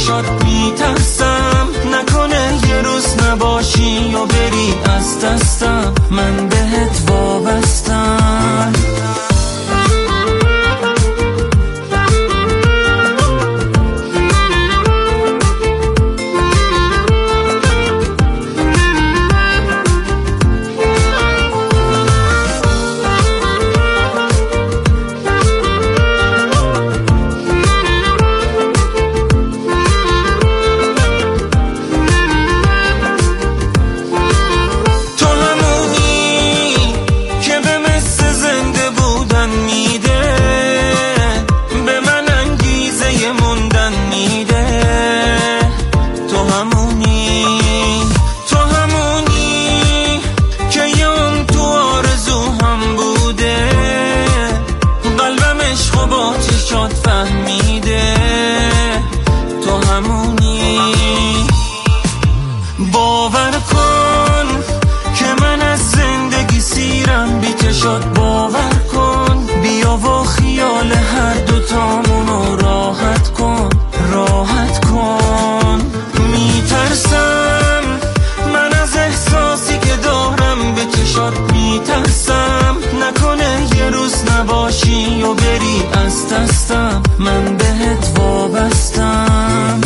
چشات میترسم، نکنه یه روز نباشی و بری از دستم، من بهت وابستم. باور کن که من از زندگی سیرم بی چشات، باور کن بیا و خیال هر دوتامونو راحت کن، راحت کن. میترسم من از احساسی که دارم، به چشات میترسم، نکنه یه روز نباشی و بری از دستم، من بهت وابستم.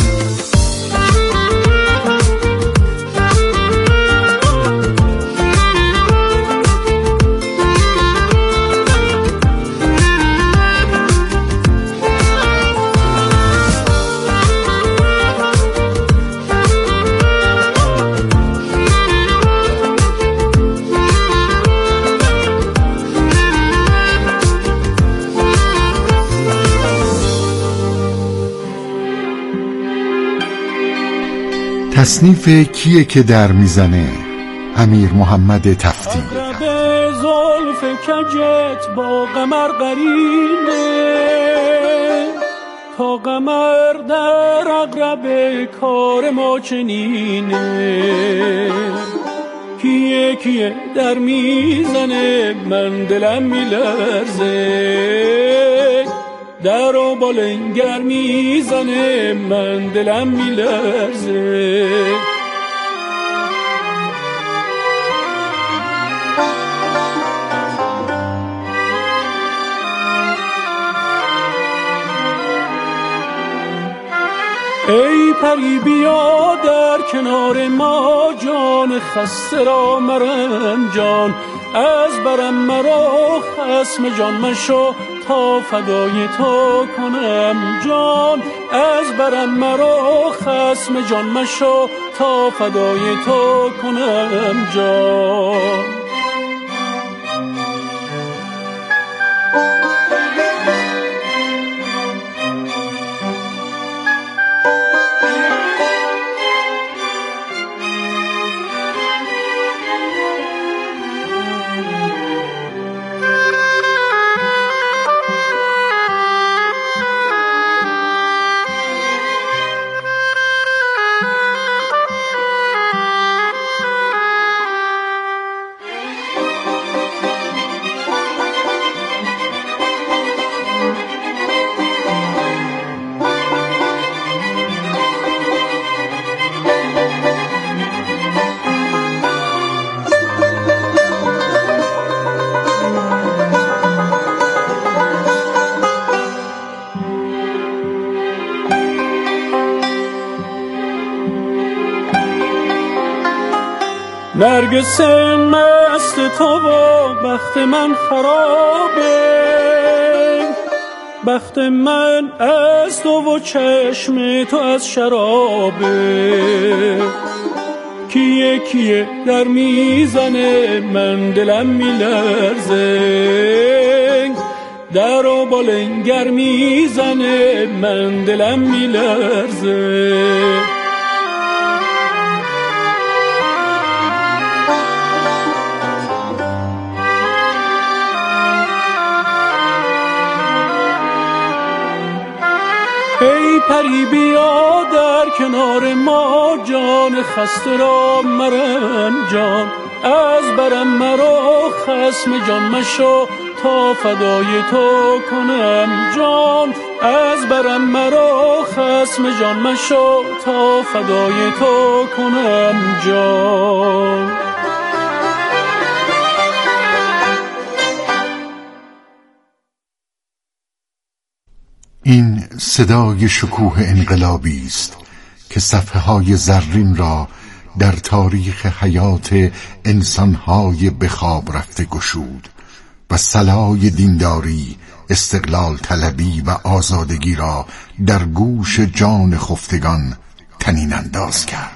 تصنیف کیه که در میزنه؟ امیر محمد تفتی. زلف کجت با قمر قرینه، تا قمر در اقرب کار ما چنینه. کیه کیه در میزنه، من دلم میلرزه، در و بالنگر میزنه، من دلم میلرزه. ای پری بیا در کنار ما، جان خسته را مرنجان، از برم مرا خصم جان مشو، تا فدای تو کنم جان. از برم مرا خصم جان مشو، تا فدای تو کنم جان. نرگس مست تو و بخت من خرابه، بخت من از تو و چشم تو از شرابه. کیه کیه در میزنه، من دلم میلرزه، در و بالنگر میزنه، من دلم میلرزه. ای پری بیا در کنار ما، جان خسته را مرنجان، از برم مرا خصم جان مشو، تا فدای تو کنم جان. از برم مرا خصم جان مشو تا فدای تو کنم جان. این صدای شکوه انقلابی است که صفحه‌های زرین را در تاریخ حیات انسان‌های به خواب رفته گشود و صلای دینداری، استقلال طلبی و آزادگی را در گوش جان خفتگان طنین انداز کرد.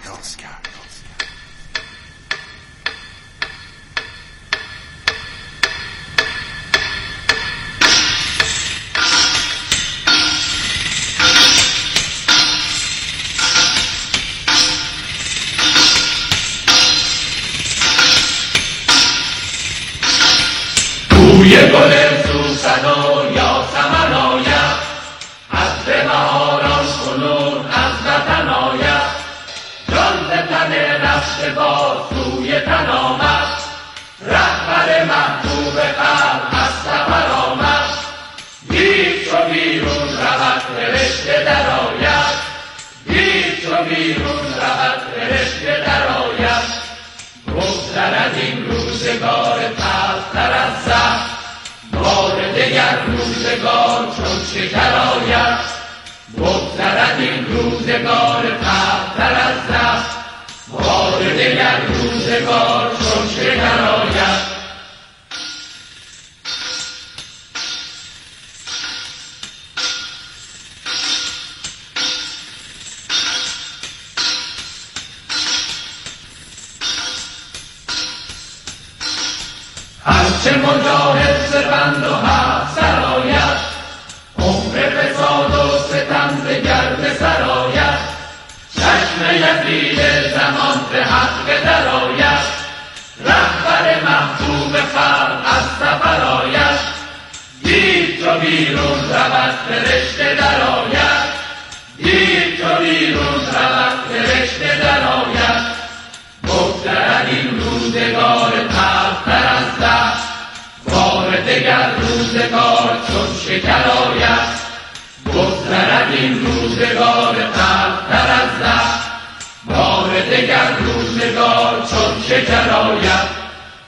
بوی گل سوسن و یاسمن آید، عطر بهاران کنون از وطن آید. جان ز تن رفته باز سوی تن آمد، رهبر محبوب خلق از سفر آمد. دید چو بیرون رود فرشته درآید، دید چو بیرون رود فرشته درآید. بگذرد این روزگار تلختر از زهر، بار دگر روزگار چون شکر آید. بگذرد این روزگار تلختر از زهر، بار دگر روزگار چون شکر آید. هرچه مجاهد ز بند و حبس سرآید، عمر فساد و ستم ز گرد سرآید. چشم یزید زمان ز حق درآید، رهبر محبوب خلق از سفر آید. دید چو بیرون رود فرشته درآید، دید چو بیرون رود فرشته درآید. بگذرد این روزگار تلختر از زهر، بار دگر روزگار چون شکر آید. بگذرد این روزگار تلختر از زهر، بار دگر روزگار چون شکر آید.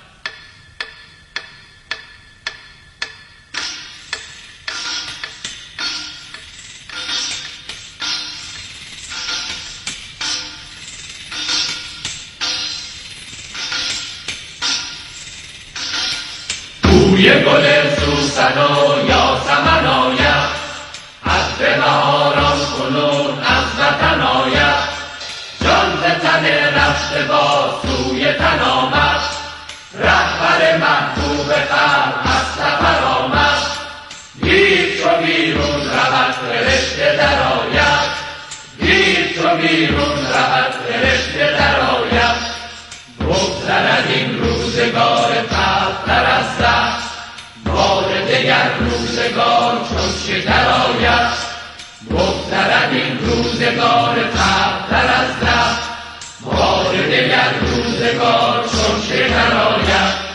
بوی گل سوسن و یاسمن آید، عطر بهاران کنون از وطن آید. جان ز تن رفته باز سوی تن آمد، رهبر محبوب خلق از سفر آمد. دید چو بیرون رود فرشته درآید، دید چو بیرون رود فرشته درآید. بگذرد این روزگار تلختر از زهر، بار دگر روزگار چون شکر آید. بگذرد این روزگار تلختر از زهر، بار دگر روزگار چون شکر آید.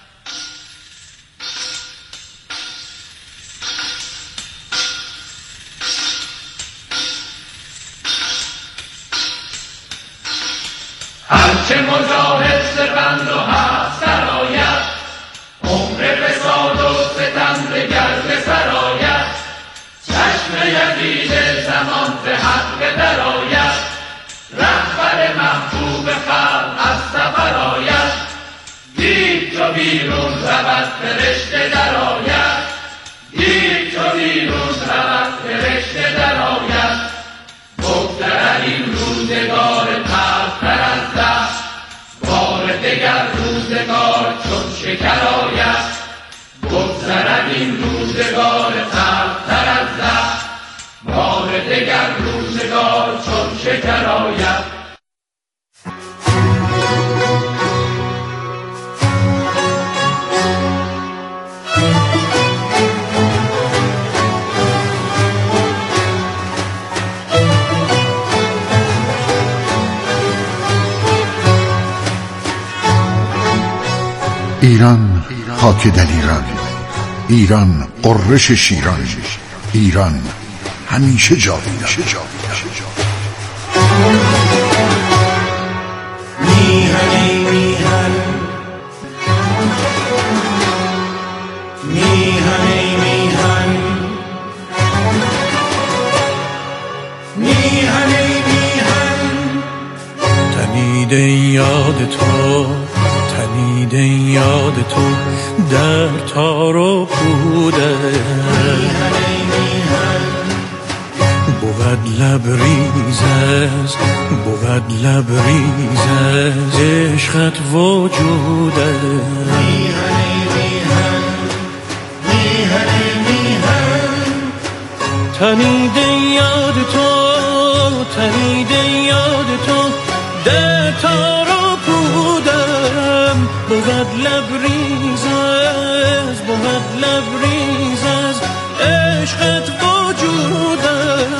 هرچه مجاهد ز بند و حبس سرآید، عمر فساد و ستم ز گرد سرآید. چشم یزید زمان ز حق درآید، رهبر محبوب خلق از سفر آید. دید چو بیرون رود فرشته درآید، دید چو بیرون رود فرشته درآید. بگذرد این روزگار تلختر از زهر، بار دگر روزگار چون شکر آید. بگذرد این روزگار تلختر از زهر، بار دگر روزگار چون شکر آید. ایران خاک دلیران، ایران قررش شیران، ایران همیشه جاویدان. میهن ای میهن، میهن ای میهن، میهن ای میهن. تنیده یاد تو، تنیده یاد تو در تار و پوده. میهن ای میهن، بود لبریزز، بود لبریزز عشقت وجوده. میهن ای میهن، میهن ای میهن. تنیده یاد تو، تنیده یاد تو در تار و پودم. بود لبریزز، بود لبریزز عشقت وجودم.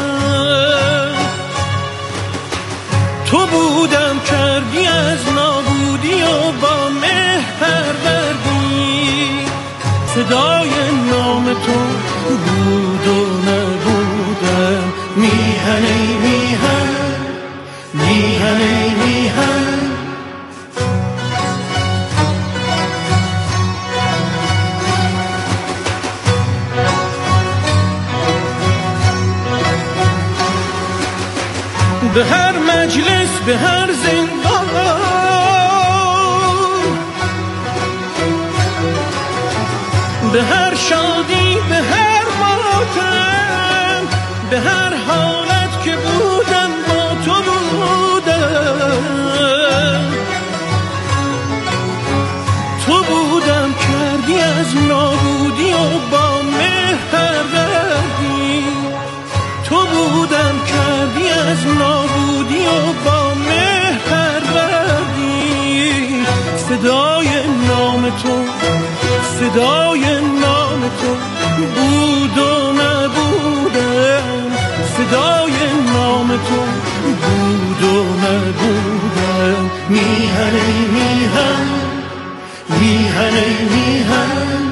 تو بودم کردی از نابودی و با مهر پروردی. صدای نام تو بود و نبودم. میهن ای میهن، میهن ای میهن. به هر مجلس، به هر زندان، به هر شادی، به هر ماتم، به هر حالت که بودم با تو بودم. تو بودم کردی از نابودی و با مهر پروردی. تو بودم کردی از نابودی و با مهر پروردی. صدای نام تو، صدای نام تو بود و نبودم. صدای نام تو بود و نبودم. میهن ای میهن، میهن ای میهن.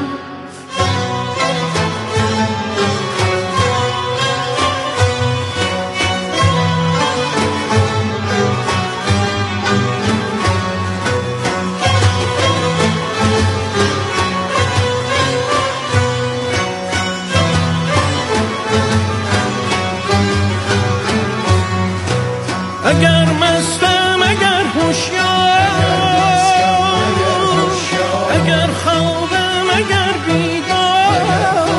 اگر مستم، اگر هوشیار، اگر خوابم، اگر بیدار،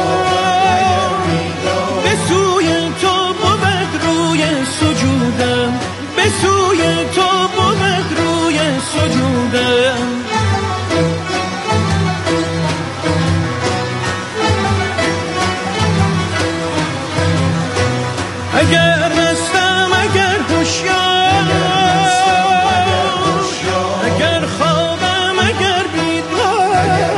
به سوی تو بود روی سجودم. به سوی تو بود روی سجودم. اگر مستم، اگر هوشیار، اگر خوابم، اگر بیدار،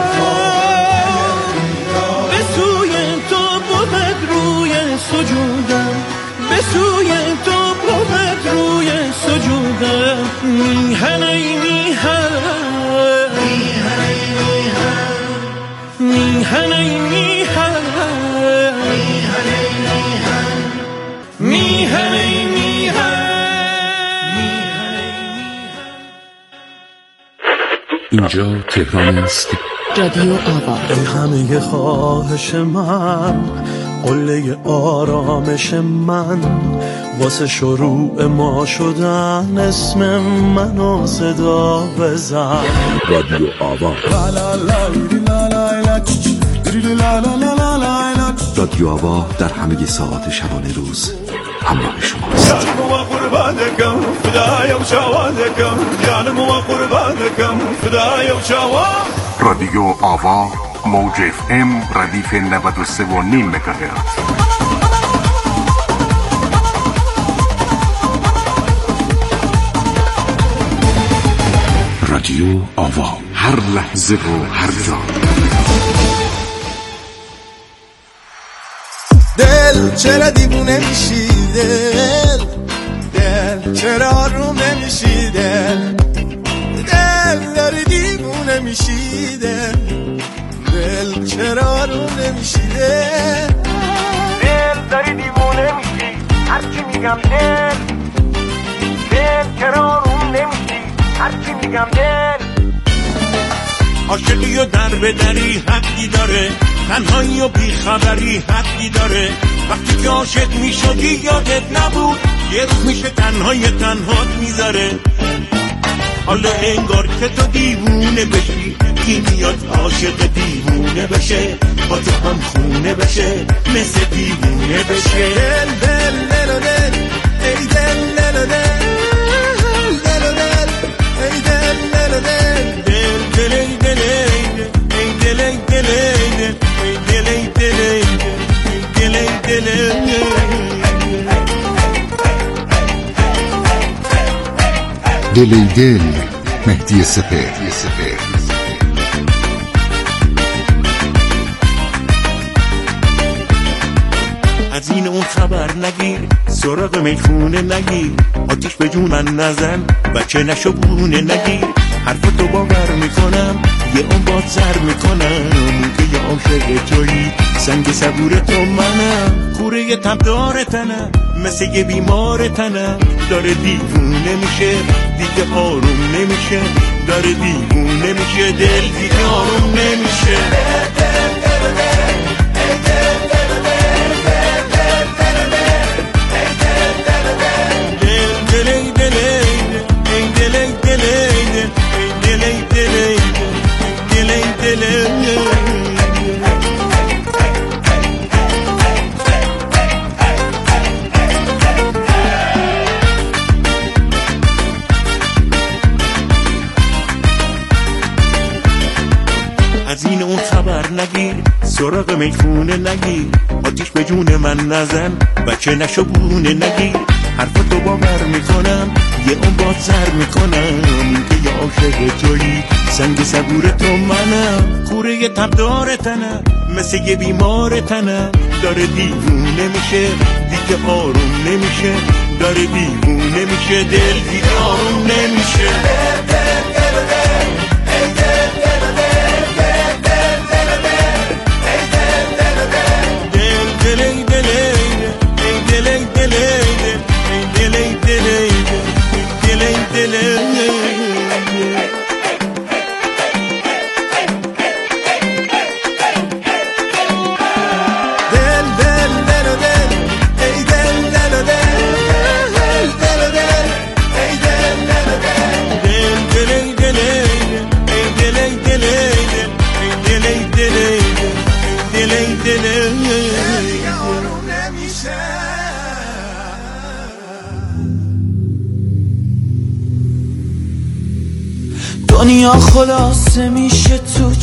به سوی تو بود روی سجودم. به سوی تو بود روی سجودم. میهن ای میهن، میهن ای میهن، میهن ای میهن، میهن ای میهن. میهن ای میهن. اینجا تهران است. رادیو آوا. ای همه خواهش من، قله آرامش من، واسه شروع ما شدن اسم منو صدا بزن. رادیو آوا. رادیو آوا در همه ساعات شبانه روز همراه شماست. جانم و قربانکم فدای و شوادکم، جانم و قربانکم فدای و شواد. رادیو آوا، موج FM ردیف 93.5 مگاهرتز. رادیو آوا، هر لحظه و هر جا. دل چرا دیوونه میشی؟ دل چرا آروم نمیشی؟ دل داری دیوونه میشی؟ دل چرا آروم نمیشی؟ دل داری دیوونه تنهایی و در به دری حدی داره، تنهایی و بیخبری حدی داره. وقتی که عاشق میشدی یادت نبود، یه روز میشه تنهای تنهات میذاره. حالا انگار که تو دیوونه بشی، کی میاد عاشق دیوونه بشه، با تو هم خونه بشه، مثل دیوونه بشه. دل دل دل دل ای دل دل دل دل دل ای دل دل دل دل ای دل ای دل ای دل ای دل ای دل ای دل ای دل ای دل مهدی سپهر. از این اون خبر نگیر، سراغ میخونه نگیر، آتیش به جون من نزن، بچه نشو بونه نگیر. حرفتو باور میکنم، یه اون باد سر میکنم که یه عاشق تویی، سنگ صبور تو منم. کوره تب داره تنم، مثل یه بیمار تنم، داره دیوونه میشه دیگه آروم نمیشه، داره دیوونه میشه دل دیگه آروم نمیشه. از این اون خبر نگیر، سراغ میخونه نگیر، آتیش به جون من نزن، بچه نشو بونه نگیر. حرفتو باور میکنم، یه اون باد سر میکنم که یه عاشق تویی، سنگ صبور تو منم. کوره تب داره تنم، مثل یه بیمار تنم، داره دیوونه میشه دیگه آروم نمیشه، داره دیوونه میشه دل دیگه آروم نمیشه. دنیا خلاصه میشه تو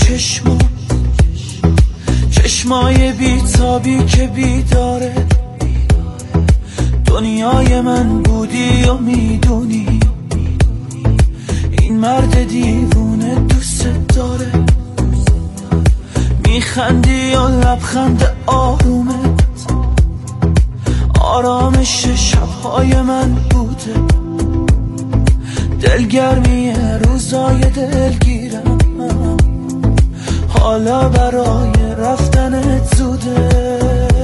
چشمای بیتابی که بیداره. دنیای من بودی و میدونی، این مرد دیوونه دوست داره. میخندی و لبخند آرومت آرامش شبهای من بوده. دلگرمی روزای دلگیرم، حالا برای رفتنت زوده.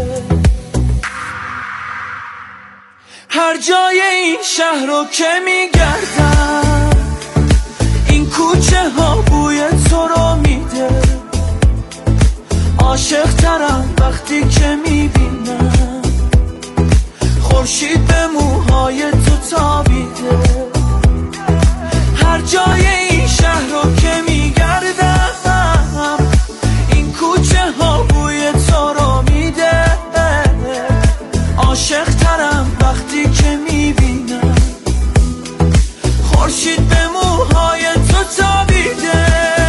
هر جای این شهر رو که میگردم، این کوچه ها بوی تو رو میده. عاشق ترم وقتی که میبینم خورشید به موهای تو تابیده. هر جای این شهر رو که میگردم، این کوچه ها بوی تو رو میده. عاشق ترم وقتی که میبینم خورشید به موهای تو تابیده.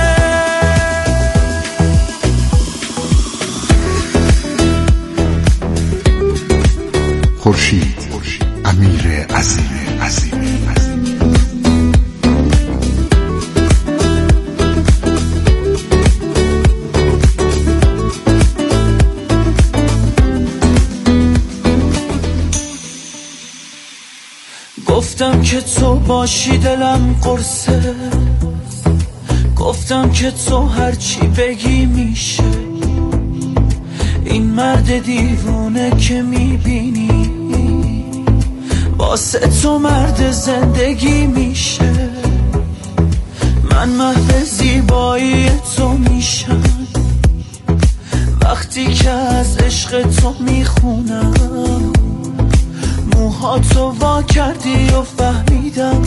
خورشید امیر عظیم. گفتم که تو باشی دلم قرصه، گفتم که تو هرچی بگی میشه. این مرد دیوونه که میبینی واسه تو مرد زندگی میشه. من محو زیبایی تو میشم وقتی که از عشق تو میخونم. موهاتو وا کردی و فهمیدم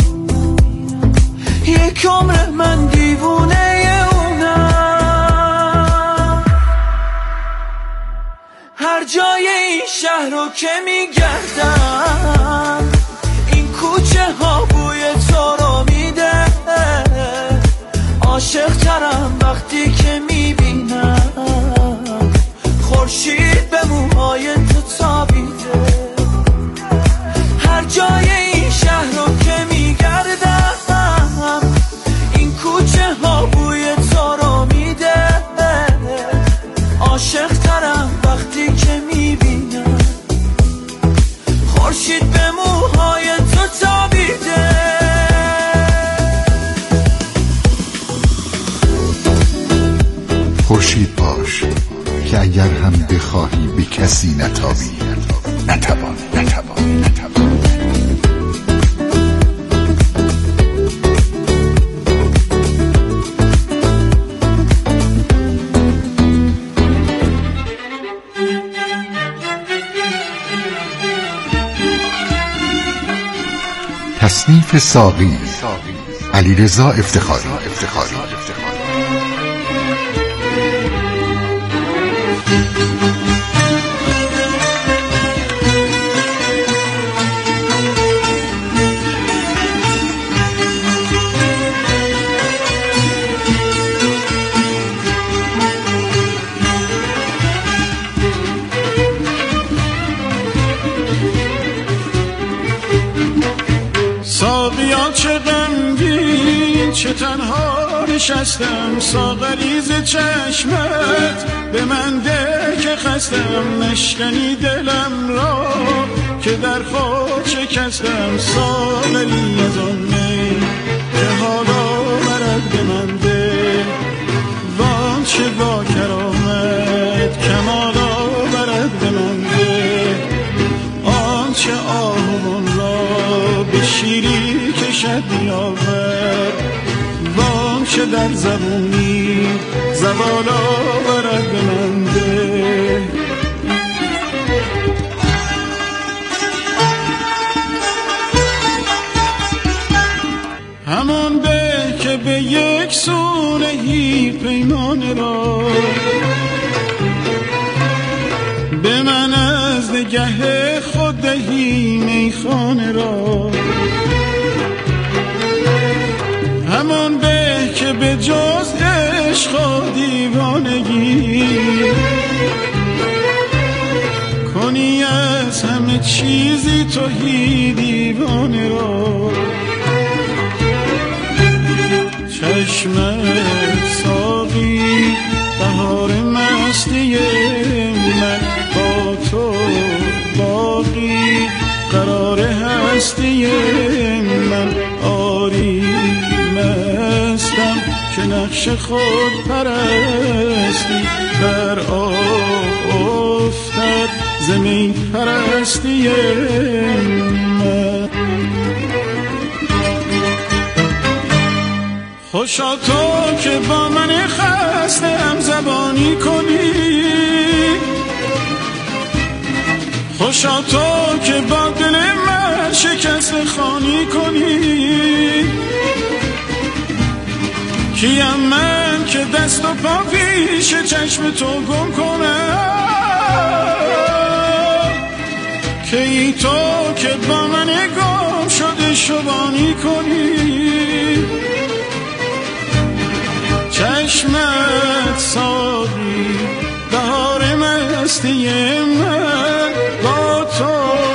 یک عمر من دیوونه اونم. هر جای این شهر رو که میگردم این کوچه ها بوی تو رو میده. عاشق ترم وقتی که میبینم خورشید به موهای تو تابیده. هر جای این شهر رو که میگردم این کوچه ها بوی تو رو میده. عاشق ترم وقتی که میبینم خورشید به موهای تو تابیده. خورشید باش که اگر هم بخواهی به کسی نتابی، نتوان. تصنیف ساقی علیرضا افتخاری. ساقیا چه غمگین چه تنها نشستم. ساغریز چشمت به من ده که خستم. نشکنی دلم را که در خود شکستم. ساغری از آن می که حالا برد به من ده. وان چه با کرامت کمالا برد به من ده. آن چه آهوان را به شیری کشد نیاور. وان چه در زبونی زوالا برد به من ده. همان به که به یک سونهی پیمان را به من از نگه خود دهی میخانه را. همان به که به جز عشق و دیوانگی کنی از همه چیزی توهی دیوانه را. چشمت ساقی بهار مستی من. با تو باقی قرار هستی من. آری مستم که نقش خود پرستی در آب افتد زمین پرستی من. خوشا تو که با من خسته هم زبانی کنی. خوشا تو که با دل من شکست خانی کنی. کیم من که دست و پا پیش چشم تو گم کنم. که ای تو که با من گم شده شبانی کنی. چشمت ساقی بهار مستی من. با تو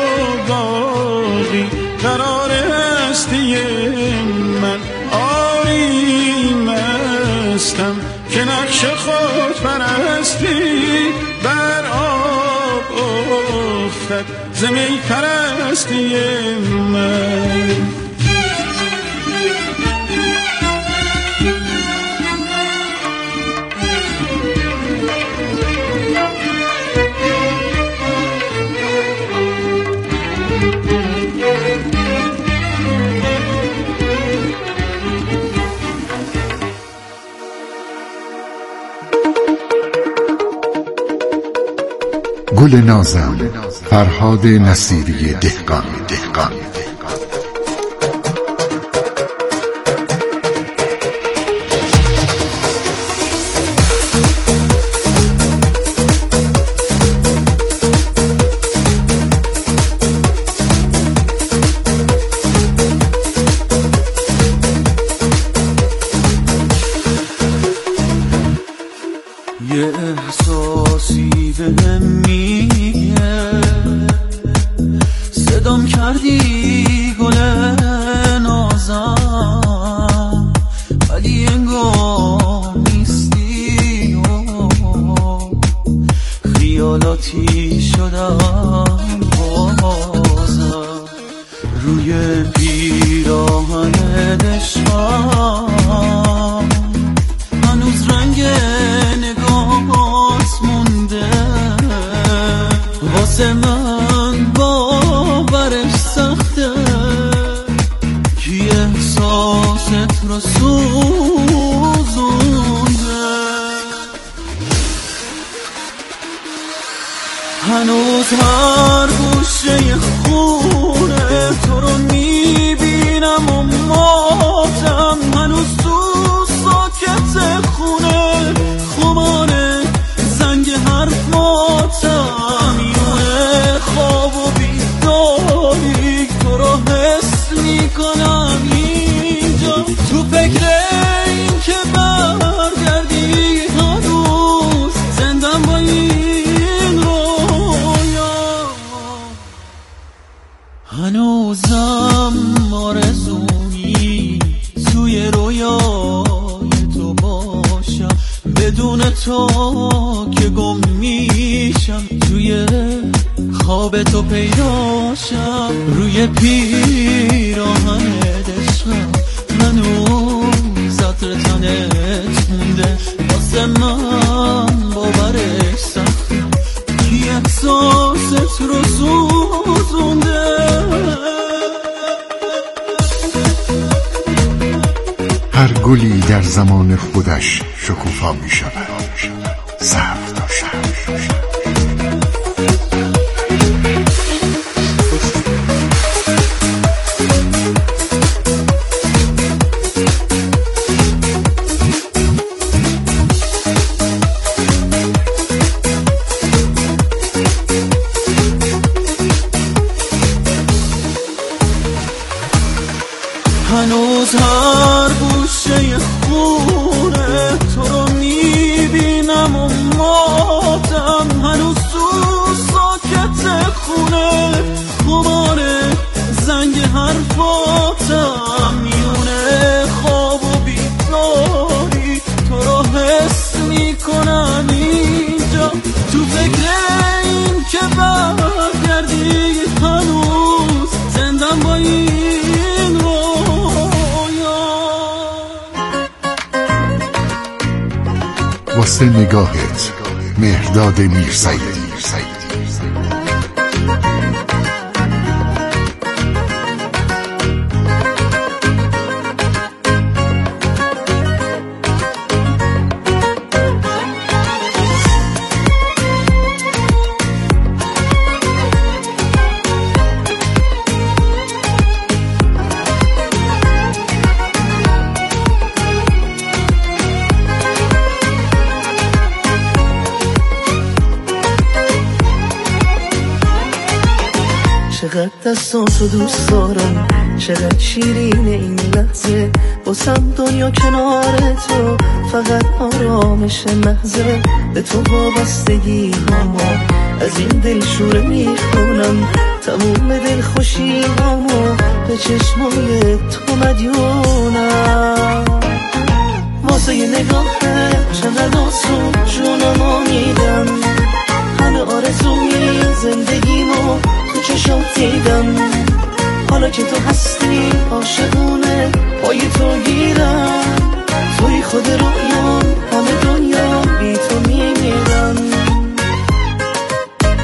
باقی قرار هستی من. آری مستم که نقش خود پرستی بر آب افتد زمین پرستی من. گل نازم فرهاد نصیری دهقان. یه احساسی بهم میگه صدام کردی گل نازم، ولی انگار نیستی و خیالاتی شدم بازم. روی پیراهن دشمن هنوز رنگ نگاهات مونده، واسه من باورش سخته کی احساست رو سوزونده. هنوز هر گوشه خونه تو رو میبینم و ماتم، هنوز تو ساکت خونه خماره زنگ حرفاتم، یونه خواب و بیداری تو رو حس میکنم اینجا، تو فکر این که برگردی هنوز زندم با این رویا، هنوزم آرزویی توی رویای تو باشم، بدون تو که گم میشم توی خواب تو پیداشم. روی پیراهن عشقم هنوز عطر تنت مونده، واسه من باورش سخته کی احساست رو سوزونده. هر گلی در زمان خودش شکوفا می شود، صبر داشت. هنوز هر گوشه خونه تو رو میبینم و ماتم، هنوز تو ساکت خونه خماره زنگ حرفاتم، میونه خواب و بیداری تو رو حس میکنم اینجا، تو فکر این که برگردی هنوز زندم با این رویا. واسه نگاهت مهرداد میرسیدی. چقدر دستاتو دوست دارم، چقدر شیرین این لحظه، باسم دنیا کنار تو فقط آرامش محضه، به تو وابستگی هامو از این دلشوره میخونم، تموم دل خوشی هامو به چشمای تو مدیونم، واسه یه نگاهه چقدر آسون جونمو میدم، همه آرزوی زندگیمو تو چشات دیدم، حالا که تو هستی عاشقونه پای تو گیرم، توی خود رویا